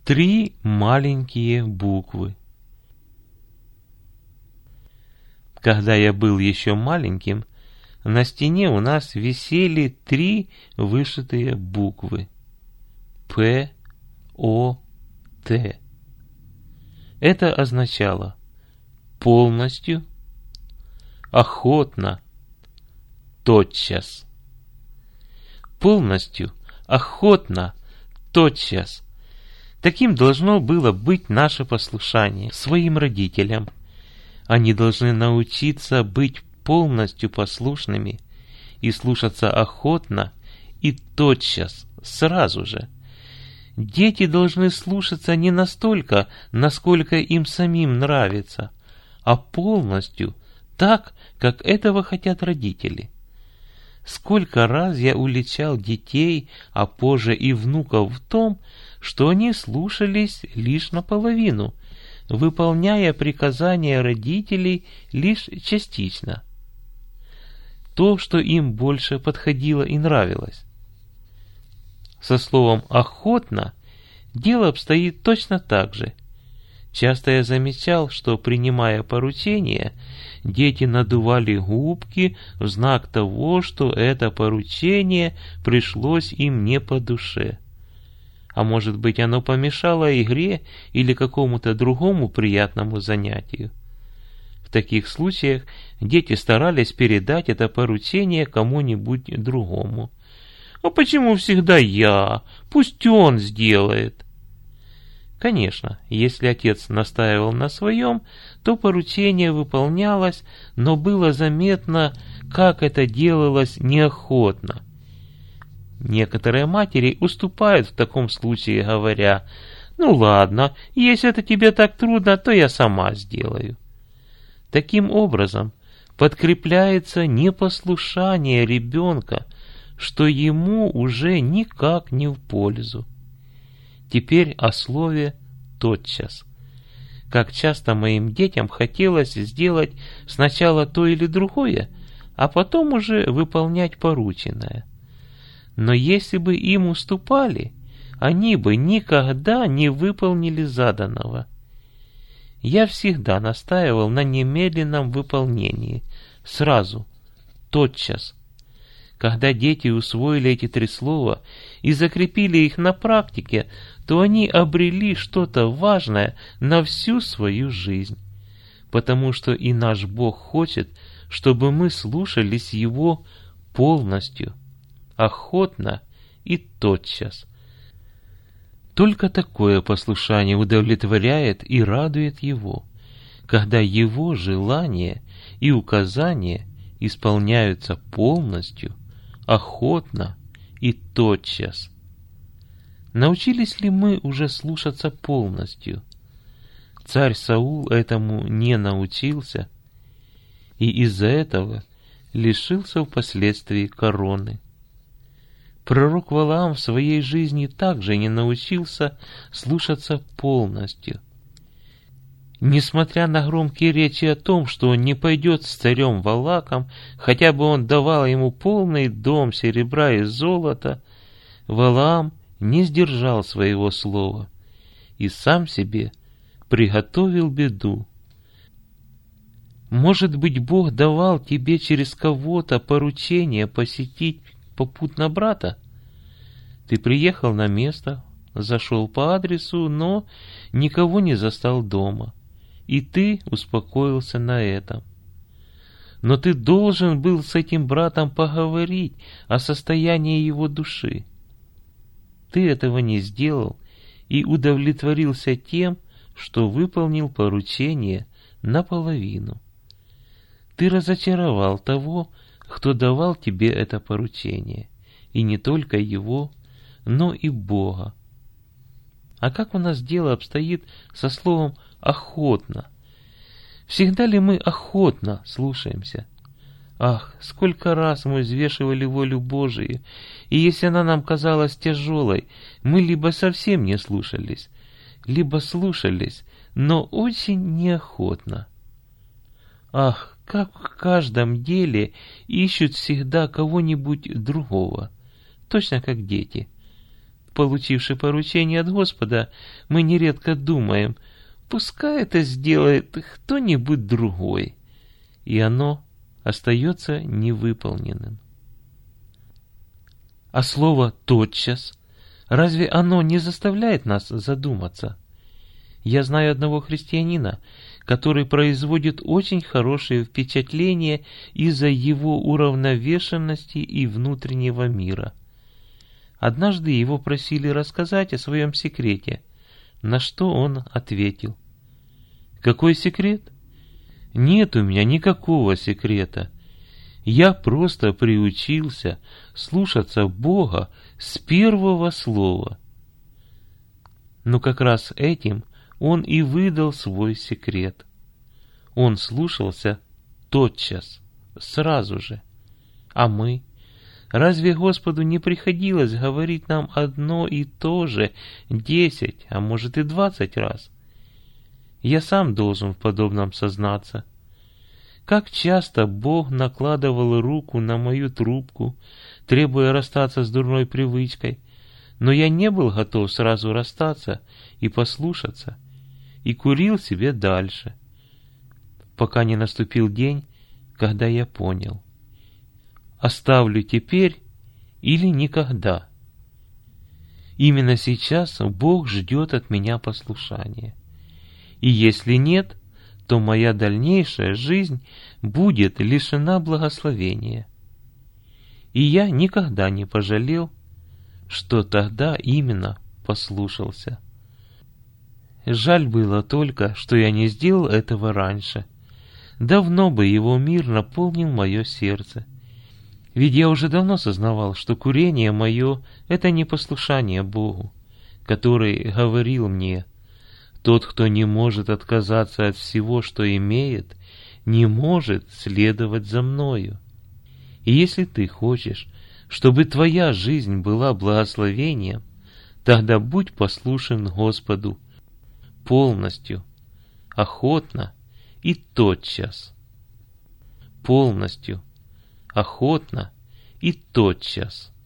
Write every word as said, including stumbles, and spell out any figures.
Три маленькие буквы. Когда я был еще маленьким, на стене у нас висели три вышитые буквы. П, О, Т. Это означало полностью, охотно, тотчас. Полностью, охотно, тотчас. Таким должно было быть наше послушание своим родителям. Они должны научиться быть полностью послушными и слушаться охотно и тотчас, сразу же. Дети должны слушаться не настолько, насколько им самим нравится, а полностью, так, как этого хотят родители. Сколько раз я уличал детей, а позже и внуков в том, что они слушались лишь наполовину, выполняя приказания родителей лишь частично. То, что им больше подходило и нравилось. Со словом «охотно» дело обстоит точно так же. Часто я замечал, что, принимая поручения, дети надували губки в знак того, что это поручение пришлось им не по душе. А может быть, оно помешало игре или какому-то другому приятному занятию. В таких случаях дети старались передать это поручение кому-нибудь другому. «А почему всегда я? Пусть он сделает!» Конечно, если отец настаивал на своем, то поручение выполнялось, но было заметно, как это делалось неохотно. Некоторые матери уступают в таком случае, говоря: «Ну ладно, если это тебе так трудно, то я сама сделаю». Таким образом, подкрепляется непослушание ребенка, что ему уже никак не в пользу. Теперь о слове «тотчас». Как часто моим детям хотелось сделать сначала то или другое, а потом уже выполнять порученное. Но если бы им уступали, они бы никогда не выполнили заданного. Я всегда настаивал на немедленном выполнении, сразу, тотчас. Когда дети усвоили эти три слова и закрепили их на практике, то они обрели что-то важное на всю свою жизнь. Потому что и наш Бог хочет, чтобы мы слушались Его полностью, охотно и тотчас. Только такое послушание удовлетворяет и радует Его, когда Его желания и указания исполняются полностью, охотно и тотчас. Научились ли мы уже слушаться полностью? Царь Саул этому не научился, и из-за этого лишился впоследствии короны. Пророк Валаам в своей жизни также не научился слушаться полностью. Несмотря на громкие речи о том, что он не пойдет с царем Валаком, хотя бы он давал ему полный дом серебра и золота, Валаам не сдержал своего слова и сам себе приготовил беду. Может быть, Бог давал тебе через кого-то поручение посетить попутно брата? Ты приехал на место, зашел по адресу, но никого не застал дома. И ты успокоился на этом. Но ты должен был с этим братом поговорить о состоянии его души. Ты этого не сделал и удовлетворился тем, что выполнил поручение наполовину. Ты разочаровал того, кто давал тебе это поручение, и не только его, но и Бога. А как у нас дело обстоит со словом «охотно»? Всегда ли мы охотно слушаемся? Ах, сколько раз мы взвешивали волю Божию, и если она нам казалась тяжелой, мы либо совсем не слушались, либо слушались, но очень неохотно. Ах, как в каждом деле ищут всегда кого-нибудь другого, точно как дети. Получивши поручение от Господа, мы нередко думаем, пускай это сделает кто-нибудь другой, и оно остается невыполненным. А слово «тотчас», разве оно не заставляет нас задуматься? Я знаю одного христианина, который производит очень хорошее впечатление из-за его уравновешенности и внутреннего мира. Однажды его просили рассказать о своем секрете, на что он ответил: «Какой секрет? Нет у меня никакого секрета. Я просто приучился слушаться Бога с первого слова». Но как раз этим он и выдал свой секрет. Он слушался тотчас, сразу же. А мы? Разве Господу не приходилось говорить нам одно и то же десять, а может и двадцать раз? Я сам должен в подобном сознаться. Как часто Бог накладывал руку на мою трубку, требуя расстаться с дурной привычкой, но я не был готов сразу расстаться и послушаться, и курил себе дальше, пока не наступил день, когда я понял: оставлю теперь или никогда. Именно сейчас Бог ждет от меня послушания. И если нет, то моя дальнейшая жизнь будет лишена благословения. И я никогда не пожалел, что тогда именно послушался. Жаль было только, что я не сделал этого раньше. Давно бы его мир наполнил мое сердце. Ведь я уже давно сознавал, что курение мое — это не послушание Богу, который говорил мне: «Тот, кто не может отказаться от всего, что имеет, не может следовать за мною». И если ты хочешь, чтобы твоя жизнь была благословением, тогда будь послушен Господу полностью, охотно и тотчас. Полностью, охотно и тотчас.